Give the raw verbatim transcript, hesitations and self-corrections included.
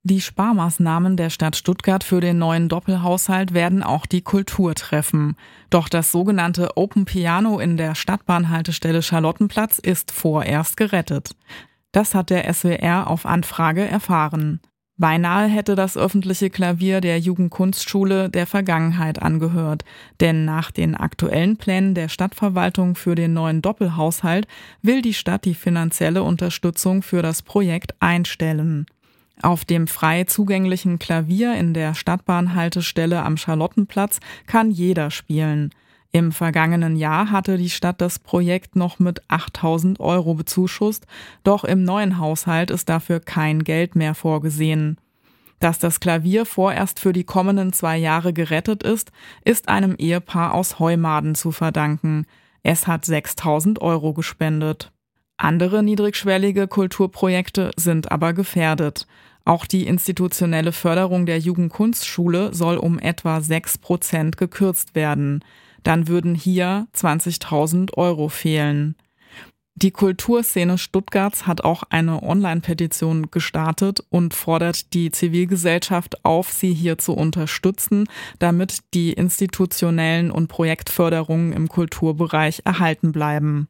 Die Sparmaßnahmen der Stadt Stuttgart für den neuen Doppelhaushalt werden auch die Kultur treffen. Doch das sogenannte Open Piano in der Stadtbahnhaltestelle Charlottenplatz ist vorerst gerettet. Das hat der S W R auf Anfrage erfahren. Beinahe hätte das öffentliche Klavier der Jugendkunstschule der Vergangenheit angehört, denn nach den aktuellen Plänen der Stadtverwaltung für den neuen Doppelhaushalt will die Stadt die finanzielle Unterstützung für das Projekt einstellen. Auf dem frei zugänglichen Klavier in der Stadtbahnhaltestelle am Charlottenplatz kann jeder spielen. Im vergangenen Jahr hatte die Stadt das Projekt noch mit achttausend Euro bezuschusst, doch im neuen Haushalt ist dafür kein Geld mehr vorgesehen. Dass das Klavier vorerst für die kommenden zwei Jahre gerettet ist, ist einem Ehepaar aus Heumaden zu verdanken. Es hat sechstausend Euro gespendet. Andere niedrigschwellige Kulturprojekte sind aber gefährdet. Auch die institutionelle Förderung der Jugendkunstschule soll um etwa sechs Prozent gekürzt werden. Dann würden hier zwanzigtausend Euro fehlen. Die Kulturszene Stuttgarts hat auch eine Online-Petition gestartet und fordert die Zivilgesellschaft auf, sie hier zu unterstützen, damit die institutionellen und Projektförderungen im Kulturbereich erhalten bleiben.